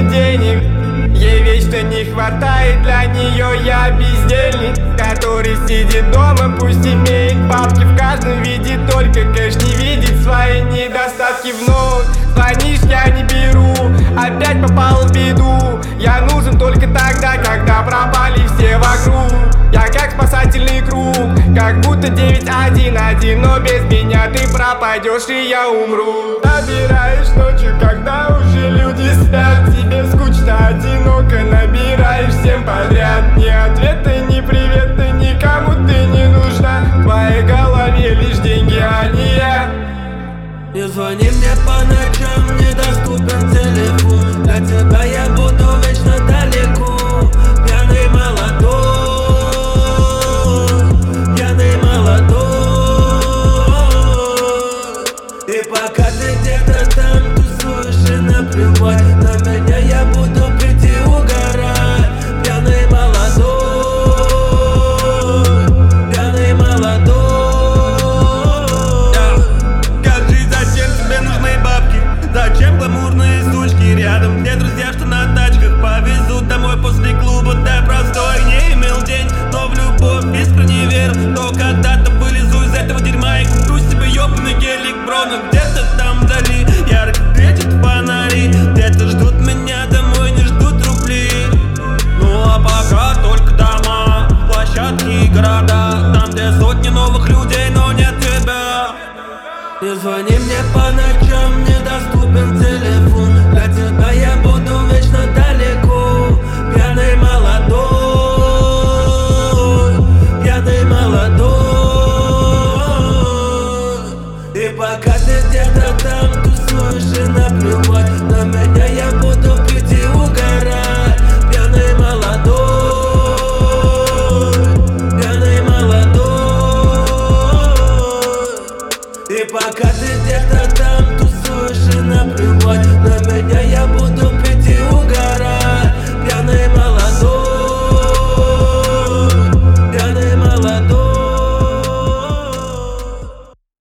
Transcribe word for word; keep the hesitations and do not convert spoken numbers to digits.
нет денег. Ей вечно не хватает, для нее я бездельник, который сидит дома, пусть имеет бабки в каждом виде, только кэш не видит свои недостатки. Вновь звонишь, я не беру, опять попал в беду. Я нужен только тогда, когда пропали все вокруг. Я как спасательный круг, как будто девять один один, но без меня ты пропадешь и я умру. Набираешь ночью, когда уже люди спят, тебе скучно, одиноко, набираешь всем подряд. Ни ответа, ни привета, никому ты не нужна. В твоей голове лишь деньги, а не я. Не звони мне по ночам, недоступен телефон. Для тебя я буду вечно далеко. Пьяный молодой, пьяный молодой. И пока ты где-то там тусуешь и наплевать на меня, я буду пить и угорать. Пьяный молодой, пьяный молодой. Зачем гламурные сучки рядом, где друзья, что на тачках повезут домой после клуба? Да простой, не имел день, но в любовь искренне верил. Но когда-то вылезу из этого дерьма и куплю себе ёбаный гелик, бро, но где-то там